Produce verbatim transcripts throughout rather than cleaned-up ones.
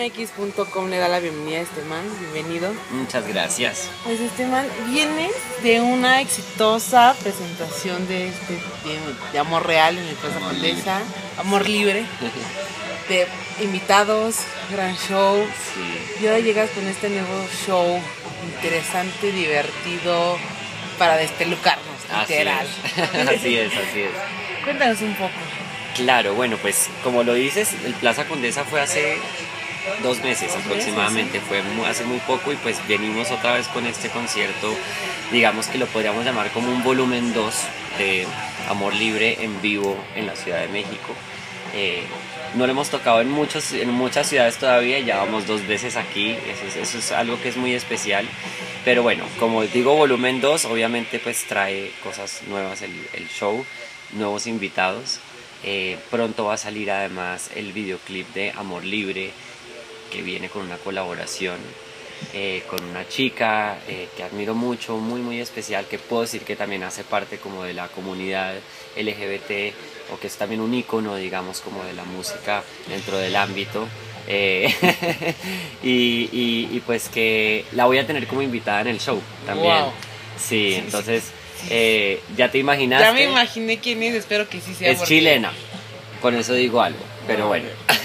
X punto com le da la bienvenida a este man, bienvenido. Muchas gracias. Pues este man viene de una exitosa presentación de, este, de, de Amor Real en el Plaza Condesa, Amor Libre, de invitados, gran show. Sí. Y ahora llegas con este nuevo show interesante, divertido, para despelucarnos, literal. Así es, así es, así es. Cuéntanos un poco. Claro, bueno, pues como lo dices, el Plaza Condesa fue hace dos meses Dos aproximadamente, meses, fue muy, hace muy poco y pues venimos otra vez con este concierto, digamos que lo podríamos llamar como un volumen dos de Amor Libre en vivo en la Ciudad de México. Eh, no lo hemos tocado en, muchos, en muchas ciudades todavía, ya vamos dos veces aquí, eso es, eso es algo que es muy especial, pero bueno, como digo volumen dos, obviamente pues trae cosas nuevas el, el show, nuevos invitados. Eh, pronto va a salir además el videoclip de Amor Libre, que viene con una colaboración eh, con una chica eh, que admiro mucho, muy muy especial, que puedo decir que también hace parte como de la comunidad L G B T, o que es también un ícono, digamos, como de la música dentro del ámbito. Eh, y, y, y pues que la voy a tener como invitada en el show también. Wow. Sí, Sí, entonces sí, sí. Eh, ya te imaginaste. Ya me imaginé quién es, espero que sí sea. Es porque... chilena, con eso digo algo, pero bueno.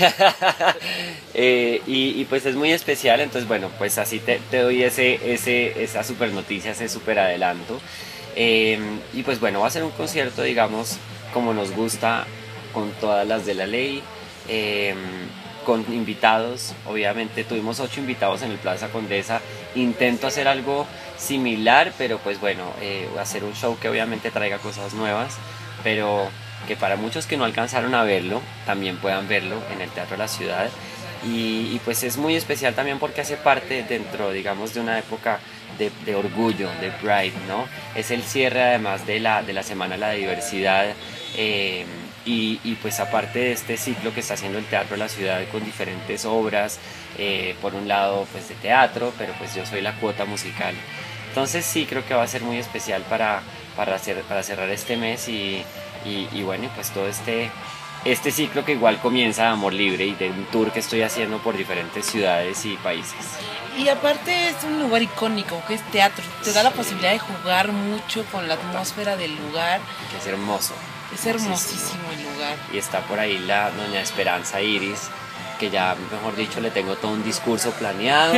eh, y, y pues es muy especial, entonces bueno, pues así te, te doy ese, ese, esa super noticia, ese super adelanto. Eh, y pues bueno, va a ser un concierto, digamos, como nos gusta, con todas las de la ley, eh, con invitados. Obviamente tuvimos ocho invitados en el Plaza Condesa. Intento hacer algo similar, pero pues bueno, eh, hacer un show que obviamente traiga cosas nuevas, pero que para muchos que no alcanzaron a verlo, también puedan verlo en el Teatro de la Ciudad. Y, y pues es muy especial también porque hace parte dentro, digamos, de una época de, de orgullo, de Pride, ¿no? Es el cierre además de la, de la Semana de la Diversidad. Eh, y, y pues aparte de este ciclo que está haciendo el Teatro de la Ciudad con diferentes obras, eh, por un lado pues de teatro, pero pues yo soy la cuota musical. Entonces sí creo que va a ser muy especial para, para, hacer, para cerrar este mes y, y, y bueno, pues todo este, este ciclo que igual comienza de Amor Libre y de un tour que estoy haciendo por diferentes ciudades y países. Y aparte es un lugar icónico, que es teatro, te da la posibilidad de jugar mucho con la atmósfera del lugar. Que es hermoso. Es hermosísimo el lugar. Y está por ahí la doña Esperanza Iris, que ya, mejor dicho, le tengo todo un discurso planeado.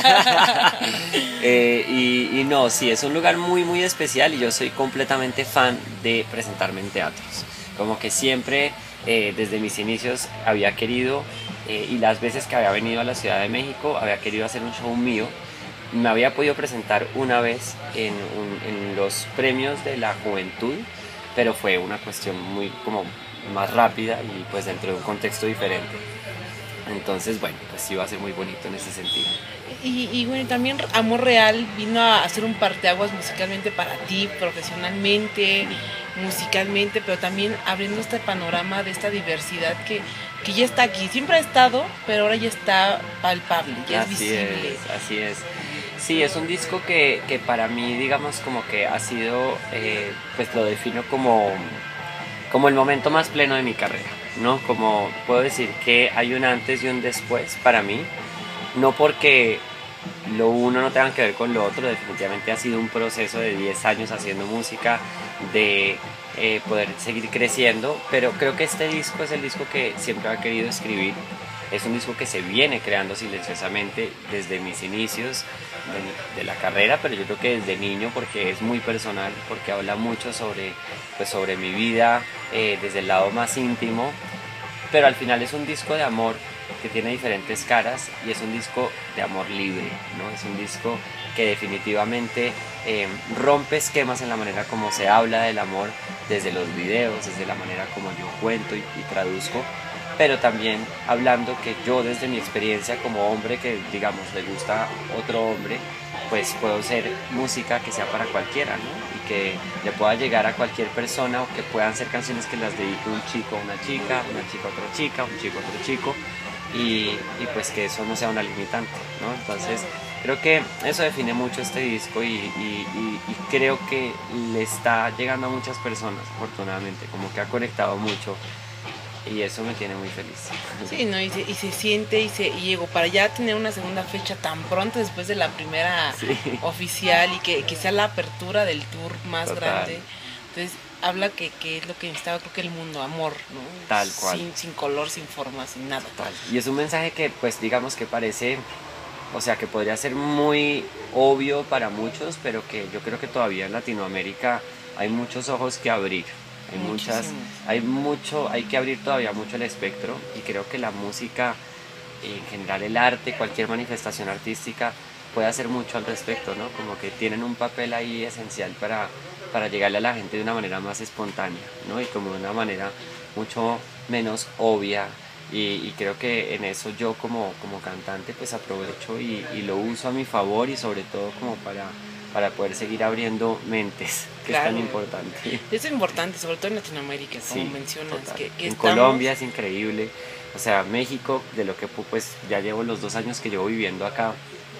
eh, y, y no, sí, es un lugar muy, muy especial y yo soy completamente fan de presentarme en teatros. Como que siempre, eh, desde mis inicios, había querido, eh, y las veces que había venido a la Ciudad de México, había querido hacer un show mío. Me había podido presentar una vez en, un, en los premios de la juventud, pero fue una cuestión muy como más rápida y pues dentro de un contexto diferente. Entonces, bueno, pues sí va a ser muy bonito en ese sentido. Y, y bueno, también Amor Real vino a hacer un parteaguas musicalmente para ti, profesionalmente, musicalmente, pero también abriendo este panorama de esta diversidad que, que ya está aquí. Siempre ha estado, pero ahora ya está palpable, ya Así es visible. Es, así es. Sí, es un disco que, que para mí, digamos, como que ha sido, eh, pues lo defino como, como el momento más pleno de mi carrera, ¿no? Como puedo decir que hay un antes y un después para mí, no porque lo uno no tenga que ver con lo otro, definitivamente ha sido un proceso de diez años haciendo música, de eh, poder seguir creciendo, pero creo que este disco es el disco que siempre había querido escribir. Es un disco que se viene creando silenciosamente desde mis inicios de, de la carrera, pero yo creo que desde niño, porque es muy personal, porque habla mucho sobre, pues sobre mi vida, eh, desde el lado más íntimo, pero al final es un disco de amor que tiene diferentes caras y es un disco de amor libre, ¿no? Es un disco que definitivamente eh, rompe esquemas en la manera como se habla del amor, desde los videos, desde la manera como yo cuento y, y traduzco, pero también hablando que yo desde mi experiencia como hombre que digamos le gusta otro hombre, pues puedo hacer música que sea para cualquiera, ¿no? Y que le pueda llegar a cualquier persona, o que puedan ser canciones que las dedique un chico a una chica, una chica a otra chica, un chico a otro chico, y, y pues que eso no sea una limitante, ¿no? Entonces creo que eso define mucho este disco y, y, y, y creo que le está llegando a muchas personas, afortunadamente, como que ha conectado mucho y eso me tiene muy feliz. Sí, ¿no? Y se, y se siente y, se, y llegó para ya tener una segunda fecha tan pronto después de la primera sí. oficial y que, que sea la apertura del tour más Total. grande. Entonces habla que, que es lo que necesitaba, creo que el mundo, amor, ¿no? Tal cual. Sin, sin color, sin forma, sin nada. Total. Y es un mensaje que pues digamos que parece, o sea que podría ser muy obvio para muchos, pero que yo creo que todavía en Latinoamérica hay muchos ojos que abrir. Hay muchas, hay mucho, hay que abrir todavía mucho el espectro, y creo que la música, en general el arte, cualquier manifestación artística puede hacer mucho al respecto, ¿no? Como que tienen un papel ahí esencial para, para llegarle a la gente de una manera más espontánea, ¿no? Y como de una manera mucho menos obvia, y, y creo que en eso yo como, como cantante pues aprovecho y, y lo uso a mi favor, y sobre todo como para... para poder seguir abriendo mentes, que claro. Es tan importante. Es importante, sobre todo en Latinoamérica, como sí, mencionas. Que, que en estamos... Colombia es increíble, o sea, México, de lo que pues ya llevo los dos años que llevo viviendo acá,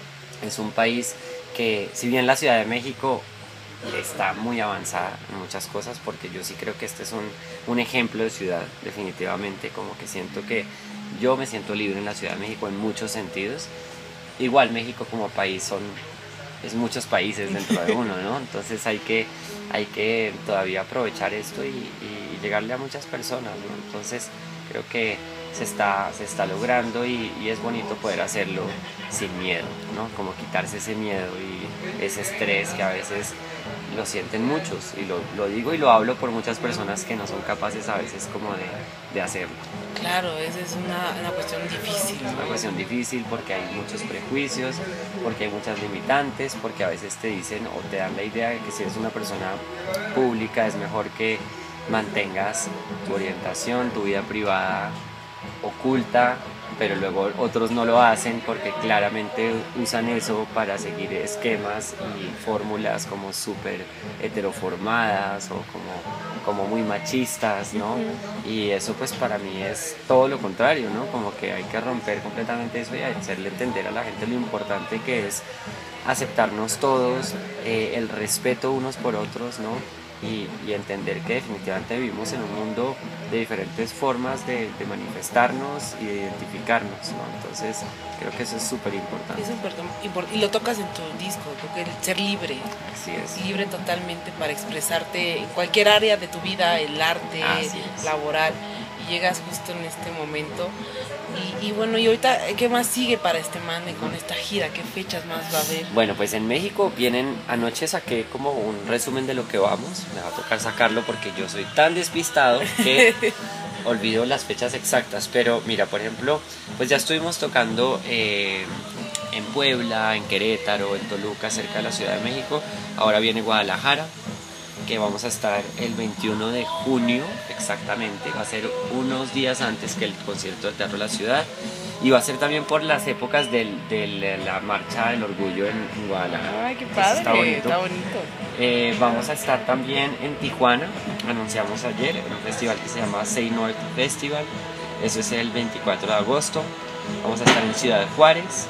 es un país que, si bien la Ciudad de México está muy avanzada en muchas cosas, porque yo sí creo que este es un, un ejemplo de ciudad, definitivamente, como que siento que yo me siento libre en la Ciudad de México en muchos sentidos. Igual México como país son... es muchos países dentro de uno, ¿no? Entonces hay que, hay que todavía aprovechar esto y, y llegarle a muchas personas, ¿no? Entonces creo que se está, se está logrando, y, y es bonito poder hacerlo sin miedo, ¿no? Como quitarse ese miedo y ese estrés que a veces lo sienten muchos, y lo, lo digo y lo hablo por muchas personas que no son capaces a veces como de, de hacerlo. Claro, esa es una, una cuestión difícil, ¿no? Es una cuestión difícil porque hay muchos prejuicios, porque hay muchas limitantes, porque a veces te dicen o te dan la idea de que si eres una persona pública es mejor que mantengas tu orientación, tu vida privada oculta, pero luego otros no lo hacen porque claramente usan eso para seguir esquemas y fórmulas como súper heteroformadas o como, como muy machistas, ¿no? Uh-huh. Y eso pues para mí es todo lo contrario, ¿no? Como que hay que romper completamente eso y hacerle entender a la gente lo importante que es aceptarnos todos, eh, el respeto unos por otros, ¿no? Y, y entender que definitivamente vivimos en un mundo de diferentes formas de, de manifestarnos y de identificarnos, ¿no? Entonces creo que eso es súper importante. Es súper importante, y lo tocas en tu disco, creo que el ser libre. Así es. Libre totalmente para expresarte en cualquier área de tu vida, el arte, laboral, y llegas justo en este momento. Y, y bueno, y ahorita, ¿qué más sigue para este Mane con esta gira? ¿Qué fechas más va a haber? Bueno, pues en México vienen, anoche saqué como un resumen de lo que vamos, me va a tocar sacarlo porque yo soy tan despistado que olvido las fechas exactas, pero mira, por ejemplo, pues ya estuvimos tocando eh, en Puebla, en Querétaro, en Toluca, cerca de la Ciudad de México. Ahora viene Guadalajara, que vamos a estar el veintiuno de junio exactamente, va a ser unos días antes que el concierto de Teatro de la Ciudad, y va a ser también por las épocas de la Marcha del Orgullo en, en Guadalajara. Ay, qué padre, está bonito. Está bonito. Eh, vamos a estar también en Tijuana, anunciamos ayer, en un festival que se llama Say North Festival, eso es el veinticuatro de agosto. Vamos a estar en Ciudad Juárez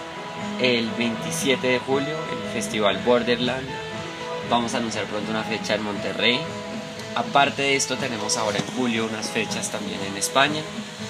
el veintisiete de julio, el Festival Borderland. Vamos a anunciar pronto una fecha en Monterrey. Aparte de esto tenemos ahora en julio unas fechas también en España.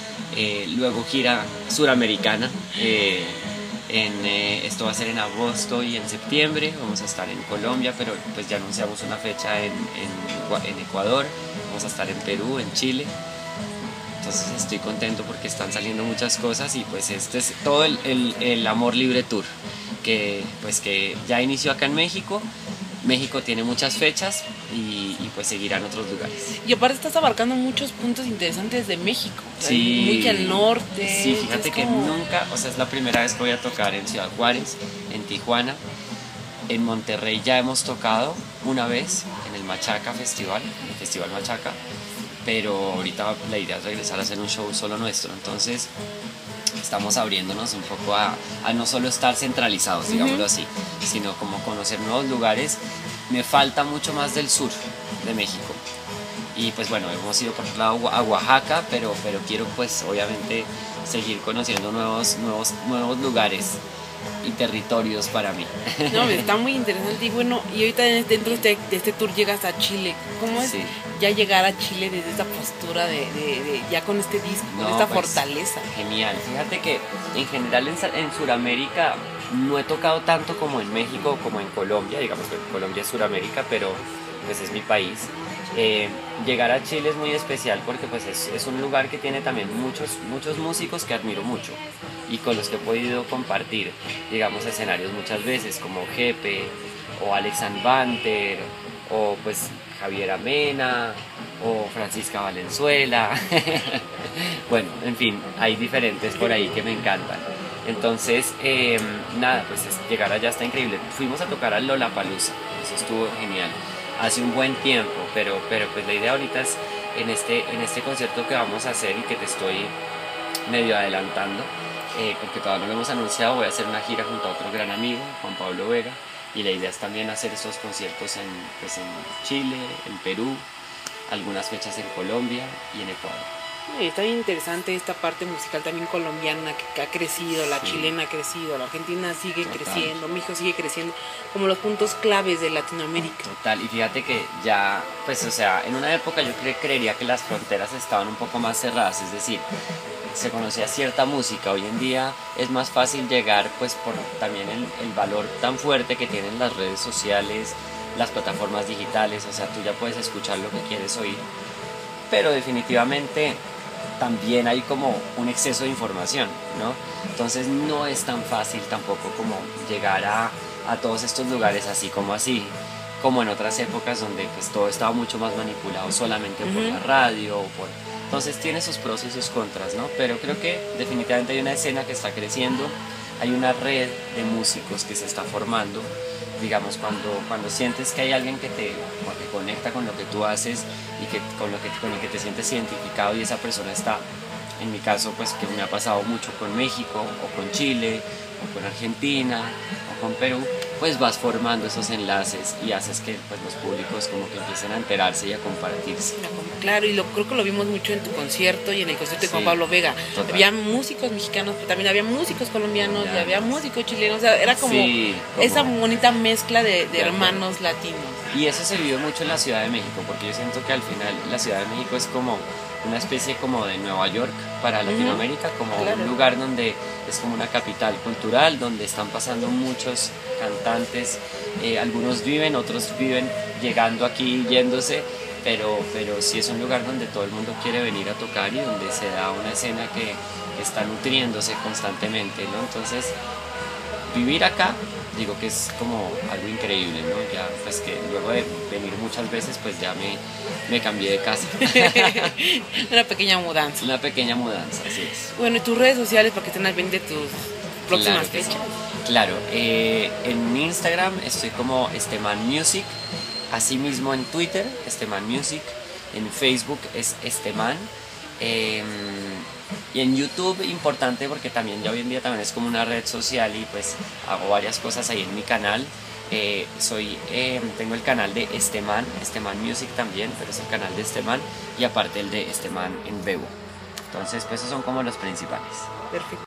Eh, luego gira suramericana. Eh, en, eh, esto va a ser en agosto y en septiembre. Vamos a estar en Colombia, pero pues ya anunciamos una fecha en, en, en Ecuador. Vamos a estar en Perú, en Chile. Entonces estoy contento porque están saliendo muchas cosas, y pues este es todo el, el, el Amor Libre Tour que, pues, que ya inició acá en México. México tiene muchas fechas y, y pues seguirán otros lugares. Y aparte estás abarcando muchos puntos interesantes de México. Sí. Muy al norte. Sí, fíjate que como... nunca, o sea, es la primera vez que voy a tocar en Ciudad Juárez, en Tijuana. En Monterrey ya hemos tocado una vez en el Machaca Festival, el Festival Machaca, pero ahorita la idea es regresar a hacer un show solo nuestro. Entonces estamos abriéndonos un poco a, a no solo estar centralizados, digámoslo así, sino como conocer nuevos lugares. Me falta mucho más del sur de México, y pues bueno, hemos ido por ejemplo a Oaxaca, pero, pero quiero pues obviamente seguir conociendo nuevos, nuevos, nuevos lugares y territorios para mí. No, está muy interesante. Y bueno, y ahorita dentro de este, de este tour llegas a Chile. ¿Cómo es Sí. ya llegar a Chile desde esta postura de, de, de ya con este disco, No, con esta pues, fortaleza? Genial. Fíjate que en general en, Sa- en Sudamérica no he tocado tanto como en México o como en Colombia. Digamos que Colombia es Sudamérica, pero pues es mi país. Eh, llegar a Chile es muy especial porque pues es, es un lugar que tiene también muchos, muchos músicos que admiro mucho y con los que he podido compartir, digamos, escenarios muchas veces, como Jepe o Alex Banter o pues Javier Amena o Francisca Valenzuela. Bueno, en fin, hay diferentes por ahí que me encantan. Entonces, eh, nada, pues es- llegar allá está increíble. Fuimos a tocar al Lollapalooza, eso estuvo genial. Hace un buen tiempo, pero, pero pues la idea ahorita es en este, en este concierto que vamos a hacer y que te estoy medio adelantando, eh, porque todavía no lo hemos anunciado, voy a hacer una gira junto a otro gran amigo, Juan Pablo Vega, y la idea es también hacer estos conciertos en, pues en Chile, en Perú, algunas fechas en Colombia y en Ecuador. Y está bien interesante esta parte musical también colombiana que, que ha crecido, la Sí. chilena ha crecido, la argentina sigue Total. creciendo, México sigue creciendo, como los puntos claves de Latinoamérica. Total, y fíjate que ya, pues o sea, en una época yo cre- creería que las fronteras estaban un poco más cerradas, es decir, se conocía cierta música, hoy en día es más fácil llegar pues por también el, el valor tan fuerte que tienen las redes sociales, las plataformas digitales, o sea, tú ya puedes escuchar lo que quieres oír, pero definitivamente también hay como un exceso de información, ¿no? Entonces no es tan fácil tampoco como llegar a, a todos estos lugares así como así, como en otras épocas donde pues todo estaba mucho más manipulado solamente por Ujú. la radio o por... Entonces tiene sus pros y sus contras, ¿no? Pero creo que definitivamente hay una escena que está creciendo, hay una red de músicos que se está formando, digamos, cuando, cuando sientes que hay alguien que te que conecta con lo que tú haces y que, con, lo que, con el que te sientes identificado y esa persona está, en mi caso, pues que me ha pasado mucho con México o con Chile o con Argentina o con Perú, pues vas formando esos enlaces y haces que pues, los públicos como que empiecen a enterarse y a compartirse. Claro, y lo, creo que lo vimos mucho en tu concierto y en el concierto de Juan Sí, Pablo Vega. total. Había músicos mexicanos, pero también había músicos colombianos y Ya. había músicos chilenos. O sea, era como Sí, como- esa bonita mezcla de, de De acuerdo. hermanos latinos. Y eso se vive mucho en la Ciudad de México, porque yo siento que al final la Ciudad de México es como una especie como de Nueva York para Latinoamérica, como claro. un lugar donde es como una capital cultural, donde están pasando muchos cantantes, eh, algunos viven, otros viven llegando aquí, yéndose, pero, pero sí es un lugar donde todo el mundo quiere venir a tocar y donde se da una escena que, que está nutriéndose constantemente, ¿no? Entonces, vivir acá, digo que es como algo increíble, ¿no? Ya, pues que luego de venir muchas veces, pues ya me, me cambié de casa. Una pequeña mudanza. Una pequeña mudanza, así es. Bueno, y tus redes sociales para que estén al pendiente de tus próximas Claro que fechas. sí. Claro, eh, en Instagram estoy como Esteman Music, asimismo en Twitter, Esteman Music, en Facebook es Esteman, eh, y en YouTube importante porque también ya hoy en día también es como una red social y pues hago varias cosas ahí en mi canal. Eh, soy, eh, tengo el canal de Esteman, Esteman Music también, pero es el canal de Esteman y aparte el de Esteman en Bebo. Entonces pues esos son como los principales. Perfecto.